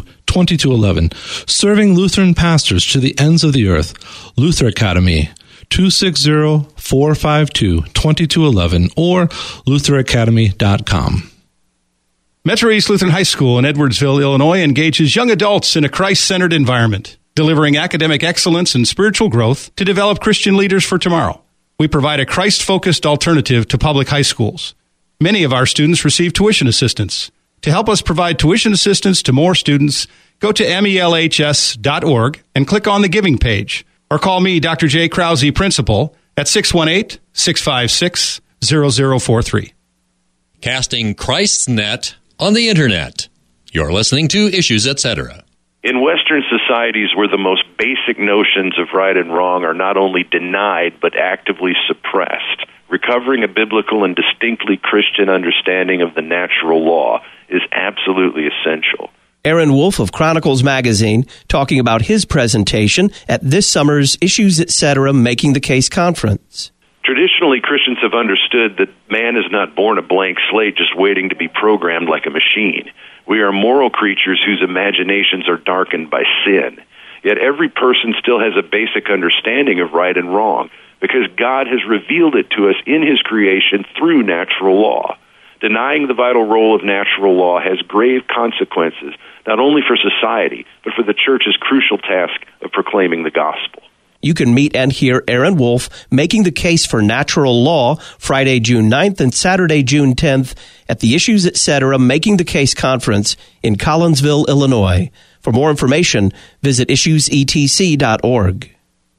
260-452-2211. Serving Lutheran pastors to the ends of the earth. Luther Academy. 260-452-2211 or LutherAcademy.com. Metro East Lutheran High School in Edwardsville, Illinois engages young adults in a Christ-centered environment, delivering academic excellence and spiritual growth to develop Christian leaders for tomorrow. We provide a Christ-focused alternative to public high schools. Many of our students receive tuition assistance. To help us provide tuition assistance to more students, go to melhs.org and click on the Giving page, or call me, Dr. J. Krause, Principal, at 618-656-0043. Casting Christ's net on the Internet. You're listening to Issues, Etc. In Western societies where the most basic notions of right and wrong are not only denied but actively suppressed, recovering a biblical and distinctly Christian understanding of the natural law is absolutely essential. Aaron Wolf of Chronicles Magazine talking about his presentation at this summer's Issues, Etc. Making the Case Conference. Traditionally, Christians have understood that man is not born a blank slate just waiting to be programmed like a machine. We are moral creatures whose imaginations are darkened by sin. Yet every person still has a basic understanding of right and wrong because God has revealed it to us in His creation through natural law. Denying the vital role of natural law has grave consequences, not only for society, but for the Church's crucial task of proclaiming the gospel. You can meet and hear Aaron Wolf making the case for natural law Friday, June 9th and Saturday, June 10th at the Issues, Etc. Making the Case Conference in Collinsville, Illinois. For more information, visit issuesetc.org.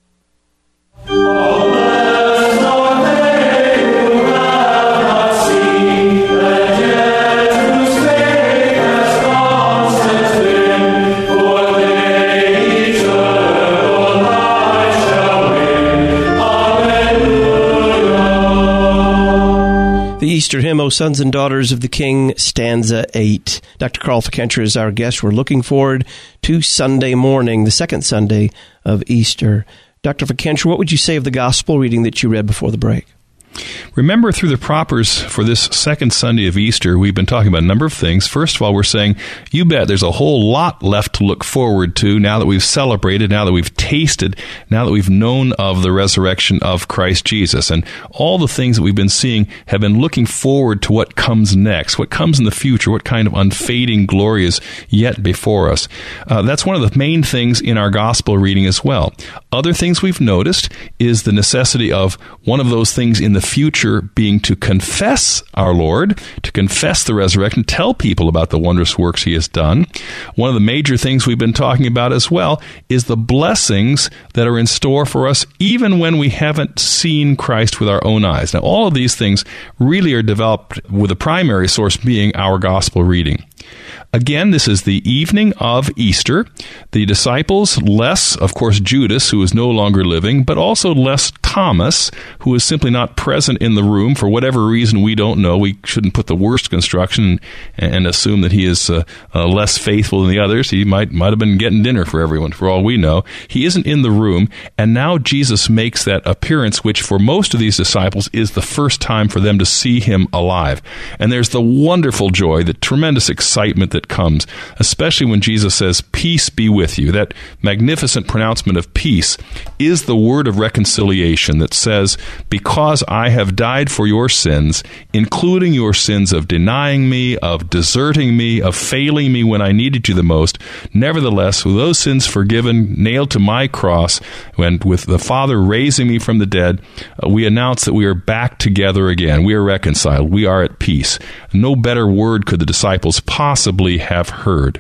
Easter hymn, O Sons and Daughters of the King, stanza 8. Dr. Carl Fikentra is our guest. We're looking forward to Sunday morning, the second Sunday of Easter. Dr. Fikentra, what would you say of the gospel reading that you read before the break? Remember, through the propers for this second Sunday of Easter, we've been talking about a number of things. First of all, we're saying, you bet there's a whole lot left to look forward to now that we've celebrated, now that we've tasted, now that we've known of the resurrection of Christ Jesus. And all the things that we've been seeing have been looking forward to what comes next, what comes in the future, what kind of unfading glory is yet before us. That's one of the main things in our gospel reading as well. Other things we've noticed is the necessity of one of those things in the future being to confess our Lord, to confess the resurrection, tell people about the wondrous works He has done. One of the major things we've been talking about as well is the blessings that are in store for us even when we haven't seen Christ with our own eyes. Now, all of these things really are developed with the primary source being our gospel reading. Again, this is the evening of Easter. The disciples, less, of course, Judas, who is no longer living, but also less Thomas, who is simply not present in the room for whatever reason we don't know. We shouldn't put the worst construction and assume that he is less faithful than the others. He might have been getting dinner for everyone, for all we know. He isn't in the room, and now Jesus makes that appearance, which for most of these disciples is the first time for them to see Him alive. And there's the wonderful joy, the tremendous excitement that comes, especially when Jesus says, "Peace be with you." That magnificent pronouncement of peace is the word of reconciliation that says, because I have died for your sins, including your sins of denying me, of deserting me, of failing me when I needed you the most, nevertheless, with those sins forgiven, nailed to my cross, and with the Father raising me from the dead, we announce that we are back together again. We are reconciled. We are at peace. No better word could the disciples possibly have heard.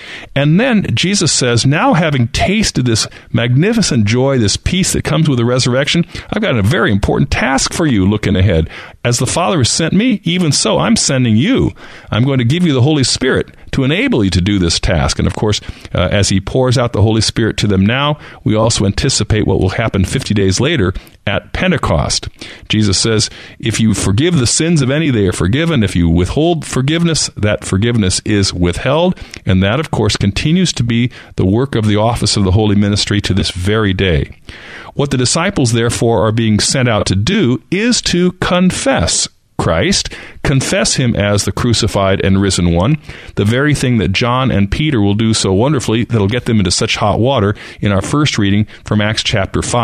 And then Jesus says, now having tasted this magnificent joy, this peace that comes with the resurrection, I've got a very important task for you looking ahead. As the Father has sent me, even so I'm sending you. I'm going to give you the Holy Spirit to enable you to do this task. And of course, as He pours out the Holy Spirit to them now, we also anticipate what will happen 50 days later at Pentecost. Jesus says, if you forgive the sins of any, they are forgiven. If you withhold forgiveness, that forgiveness is withheld. And that, of course, continues to be the work of the office of the Holy Ministry to this very day. What the disciples, therefore, are being sent out to do is to confess Christ, confess Him as the crucified and risen one, the very thing that John and Peter will do so wonderfully that'll get them into such hot water in our first reading from Acts chapter 5.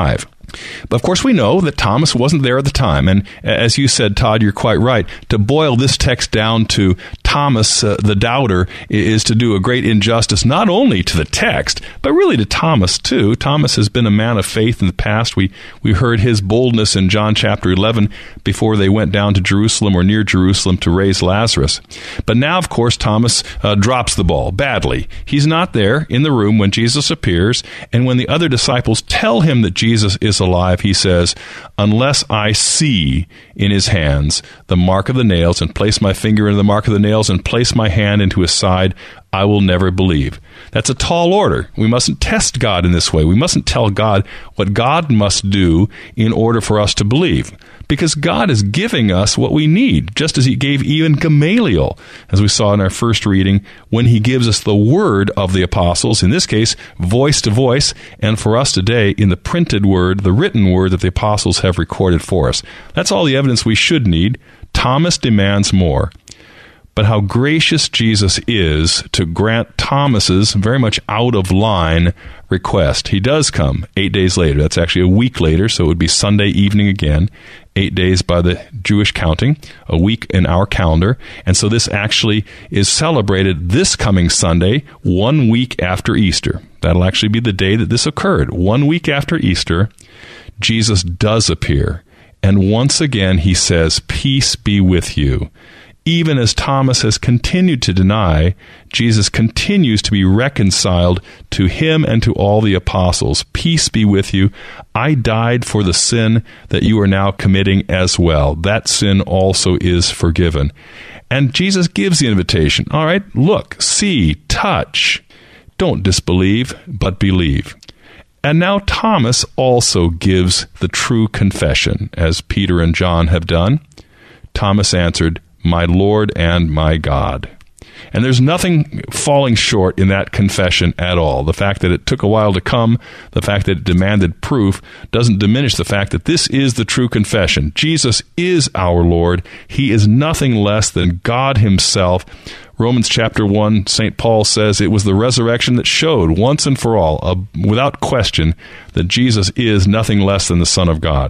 But of course, we know that Thomas wasn't there at the time. And as you said, Todd, you're quite right. To boil this text down to Thomas, the doubter, is to do a great injustice, not only to the text, but really to Thomas, too. Thomas has been a man of faith in the past. We heard his boldness in John chapter 11 before they went down to Jerusalem or near Jerusalem to raise Lazarus. But now, of course, Thomas drops the ball badly. He's not there in the room when Jesus appears, and when the other disciples tell him that Jesus is alive, he says, "Unless I see in his hands the mark of the nails, and place my finger into the mark of the nails, and place my hand into his side, I will never believe." That's a tall order. We mustn't test God in this way. We mustn't tell God what God must do in order for us to believe, because God is giving us what we need, just as he gave even Gamaliel, as we saw in our first reading, when he gives us the word of the apostles, in this case, voice to voice, and for us today, in the printed word, the written word that the apostles have recorded for us. That's all the evidence we should need. Thomas demands more. But how gracious Jesus is to grant Thomas's very much out of line request. He does come 8 days later. That's actually a week later, so it would be Sunday evening again, 8 days by the Jewish counting, a week in our calendar. And so this actually is celebrated this coming Sunday, 1 week after Easter. That'll actually be the day that this occurred. 1 week after Easter, Jesus does appear. And once again, he says, "Peace be with you." Even as Thomas has continued to deny, Jesus continues to be reconciled to him and to all the apostles. "Peace be with you. I died for the sin that you are now committing as well. That sin also is forgiven." And Jesus gives the invitation. All right, look, see, touch. Don't disbelieve, but believe. And now Thomas also gives the true confession, as Peter and John have done. Thomas answered, "My Lord and my God." And there's nothing falling short in that confession at all. The fact that it took a while to come, the fact that it demanded proof, doesn't diminish the fact that this is the true confession. Jesus is our Lord. He is nothing less than God himself. Romans chapter 1, St. Paul says it was the resurrection that showed once and for all, without question, that Jesus is nothing less than the Son of God.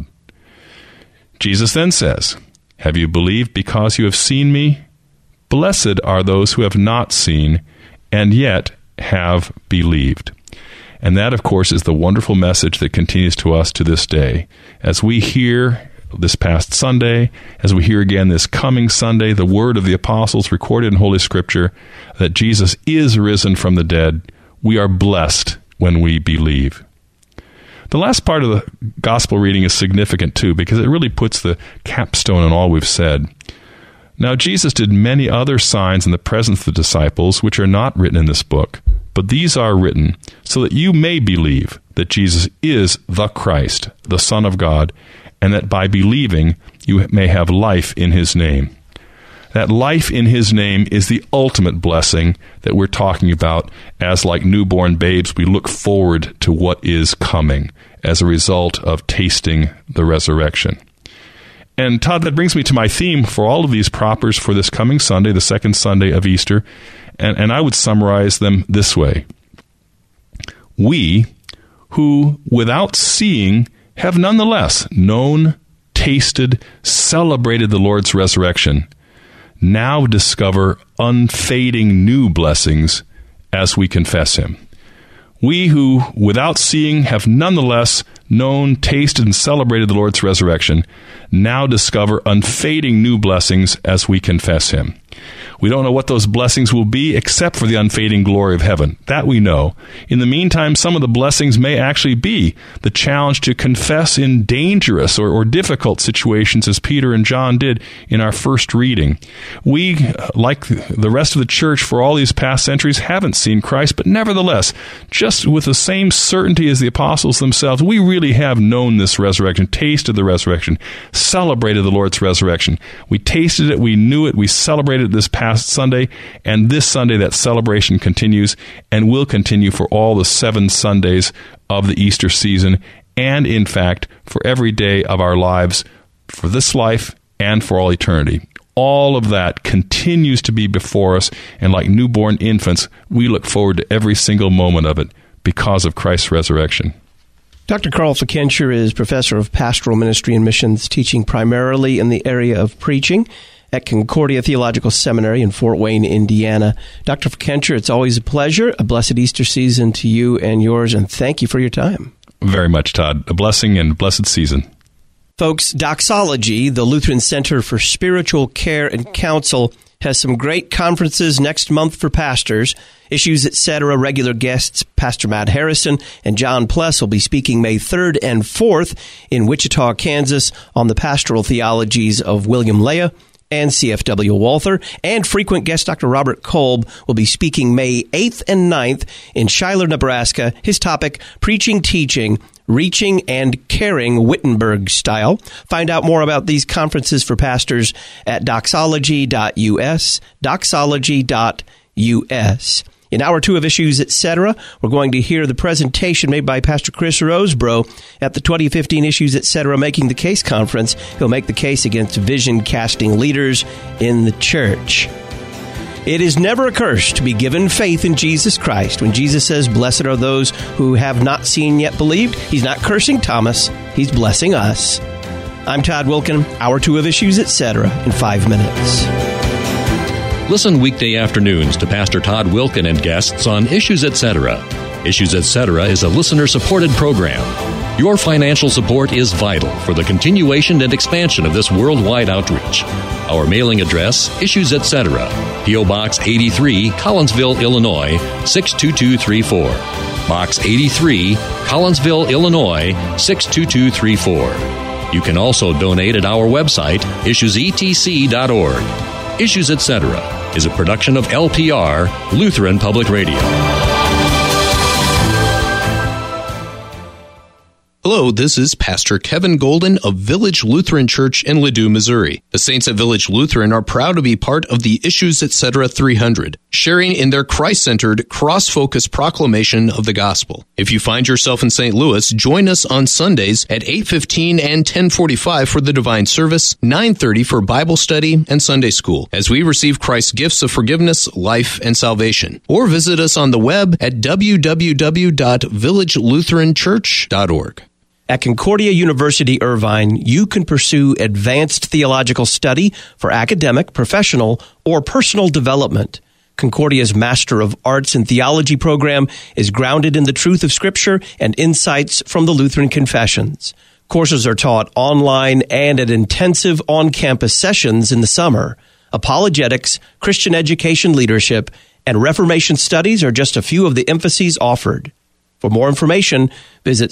Jesus then says, "Have you believed because you have seen me? Blessed are those who have not seen and yet have believed." And that, of course, is the wonderful message that continues to us to this day. As we hear this past Sunday, as we hear again this coming Sunday, the word of the apostles recorded in Holy Scripture, that Jesus is risen from the dead, we are blessed when we believe. The last part of the gospel reading is significant, too, because it really puts the capstone on all we've said. Now, Jesus did many other signs in the presence of the disciples, which are not written in this book, but these are written so that you may believe that Jesus is the Christ, the Son of God, and that by believing you may have life in his name. That life in his name is the ultimate blessing that we're talking about, as like newborn babes, we look forward to what is coming as a result of tasting the resurrection. And Todd, that brings me to my theme for all of these propers for this coming Sunday, the second Sunday of Easter, and I would summarize them this way. We, who without seeing have nonetheless known, tasted, celebrated the Lord's resurrection, now discover unfading new blessings as we confess him. We who, without seeing, have nonetheless known, tasted, and celebrated the Lord's resurrection, now discover unfading new blessings as we confess him. We don't know what those blessings will be except for the unfading glory of heaven. That we know. In the meantime, some of the blessings may actually be the challenge to confess in dangerous or difficult situations, as Peter and John did in our first reading. We, like the rest of the church for all these past centuries, haven't seen Christ, but nevertheless, just with the same certainty as the apostles themselves, we really have known this resurrection, tasted the resurrection, celebrated the Lord's resurrection. We tasted it, we knew it, we celebrated it this past Sunday, and this Sunday that celebration continues and will continue for all the 7 Sundays of the Easter season, and in fact, for every day of our lives, for this life and for all eternity. All of that continues to be before us, and like newborn infants, we look forward to every single moment of it because of Christ's resurrection. Dr. Carl Fickenscher is professor of pastoral ministry and missions, teaching primarily in the area of preaching at Concordia Theological Seminary in Fort Wayne, Indiana. Dr. Fickenscher, it's always a pleasure. A blessed Easter season to you and yours, and thank you for your time. Very much, Todd. A blessing and blessed season. Folks, Doxology, the Lutheran Center for Spiritual Care and Counsel, has some great conferences next month for pastors. Issues Etc. regular guests Pastor Matt Harrison and John Pless will be speaking May 3rd and 4th in Wichita, Kansas on the pastoral theologies of William Lea and C.F.W. Walther. And frequent guest Dr. Robert Kolb will be speaking May 8th and 9th in Schuyler, Nebraska. His topic, Preaching, Teaching, Reaching and Caring Wittenberg Style. Find out more about these conferences for pastors at doxology.us, doxology.us. In Hour 2 of Issues Etc., we're going to hear the presentation made by Pastor Chris Rosebrough at the 2015 Issues Etc. Making the Case Conference. He'll make the case against vision-casting leaders in the church. It is never a curse to be given faith in Jesus Christ. When Jesus says, "Blessed are those who have not seen yet believed," he's not cursing Thomas, he's blessing us. I'm Todd Wilkin, Hour 2 of Issues Etc. in 5 minutes. Listen weekday afternoons to Pastor Todd Wilkin and guests on Issues Etc. Issues Etc. is a listener-supported program. Your financial support is vital for the continuation and expansion of this worldwide outreach. Our mailing address, Issues Etc., P.O. Box 83, Collinsville, Illinois, 62234. Box 83, Collinsville, Illinois, 62234. You can also donate at our website, issuesetc.org. Issues Etc. is a production of LPR, Lutheran Public Radio. Hello, this is Pastor Kevin Golden of Village Lutheran Church in Ladue, Missouri. The Saints at Village Lutheran are proud to be part of the Issues Etc. 300, sharing in their Christ-centered, cross-focused proclamation of the gospel. If you find yourself in St. Louis, join us on Sundays at 8:15 and 10:45 for the divine service, 9:30 for Bible study and Sunday school, as we receive Christ's gifts of forgiveness, life, and salvation. Or visit us on the web at www.villagelutheranchurch.org. At Concordia University Irvine, you can pursue advanced theological study for academic, professional, or personal development. Concordia's Master of Arts in Theology program is grounded in the truth of Scripture and insights from the Lutheran Confessions. Courses are taught online and at intensive on-campus sessions in the summer. Apologetics, Christian education leadership, and Reformation studies are just a few of the emphases offered. For more information, visit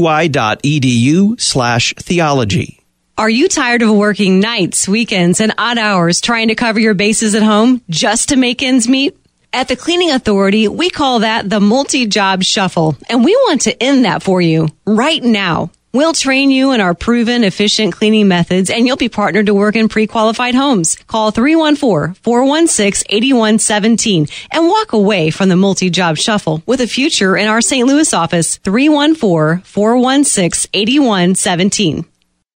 cui.edu/theology. Are you tired of working nights, weekends, and odd hours trying to cover your bases at home just to make ends meet? At the Cleaning Authority, we call that the multi-job shuffle, and we want to end that for you right now. We'll train you in our proven, efficient cleaning methods, and you'll be partnered to work in pre-qualified homes. Call 314-416-8117 and walk away from the multi-job shuffle with a future in our St. Louis office, 314-416-8117.